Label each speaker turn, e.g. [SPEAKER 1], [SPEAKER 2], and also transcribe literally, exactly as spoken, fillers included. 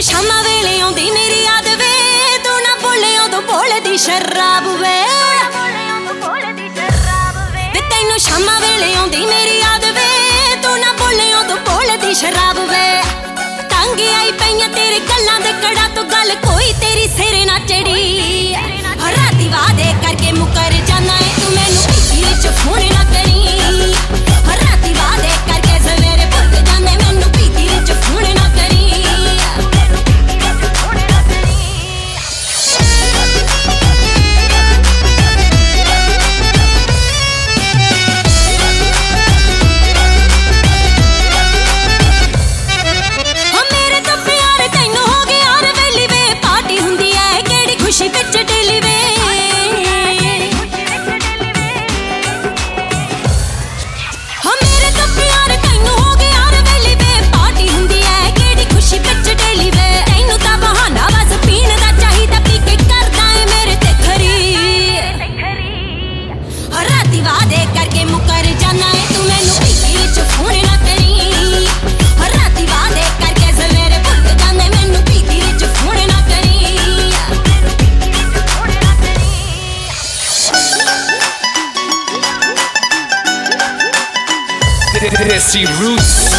[SPEAKER 1] ਤੈਨੂੰ ਸ਼ਾਮਾਂ ਵੇਲੇ ਆਉਂਦੀ ਮੇਰੀ ਯਾਦ ਵੇ, ਤੂੰ ਨਾ ਬੋਲੇ ਉਦੋਂ ਬੋਲਦੀ ਸ਼ਰਾਬ ਵੇ। ਵੇ ਤੈਨੂੰ ਸ਼ਾਮਾਂ ਵੇਲੇ ਆਉਂਦੀ ਮੇਰੀ ਯਾਦ ਵੇ, ਤੂੰ ਨਾ ਬੋਲੇ ਉਦੋਂ ਬੋਲਦੀ ਸ਼ਰਾਬ ਵੇ। ਤੰਗ ਆਈ ਪਈਆਂ ਤੇਰੇ ਗੱਲਾਂ ਦੇ ਕੜਾ ਤੋਂ, ਗੱਲ ਕੋਈ ਤੇਰੀ ਸਿਰੇ ਨਾ ਚੜੀ। ਰਾਤੀ ਵਾਦੇ ਕਰਕੇ ਮੁਕਰ ਜਾਣਾ ਏ ਤੂੰ, ਮੈਨੂੰ ਪੀਤੀ ਵਿੱਚ ਫੋਨ ਨਾ ਕਰੀ। ਰਾਤੀ ਵਾਦੇ ਕਰਕੇ ਸਵੇਰੇ ਭੁੱਲ ਜਾਂਦੇ, ਮੈਨੂੰ ਪੀਤੀ ਵਿੱਚ ਫੋਨ ਨਾ ਕਰੀ। ਖੁਸ਼ੀ ਵਿੱਚ ਡੇਲੀ ਵੇ, ਹਾਂ ਮੇਰੇ ਤੋਂ ਪਿਆਰ ਤੈਨੂੰ ਹੋ ਗਿਆ ਰ ਵੇਲੀ ਵੇ। ਪਾਰਟੀ ਹੁੰਦੀ ਐ ਕਿਹੜੀ ਖੁਸ਼ੀ ਵਿੱਚ ਡੇਲੀ ਵੇ। ਤੈਨੂੰ ਤਾਂ ਬਹਾਨਾ ਬਸ ਪੀਣ ਦਾ ਚਾਹੀਦਾ, ਪੀ ਕੇ ਕਰਦਾ ਏ ਮੇਰੇ ਤੇ ਖਰੀ। ਰਾਤੀ ਵਾਦੇ ਕਰਕੇ ਮੁਕਰ ਜਾਣਾ ਏ ਤੂੰ, ਮੈਨੂੰ ਪੀਤੀ ਵਿੱਚ ਫੋਨ ਨਾ ਕਰੀ। ਰਾਤੀ ਵਾਦੇ ਕਰਕੇ ਸਵੇਰੇ ਭੁੱਲ ਜਾਂਦੇ, ਮੈਨੂੰ ਪੀਤੀ ਵਿੱਚ ਫੋਨ ਨਾ ਕਰੀ।
[SPEAKER 2] Desi Roots.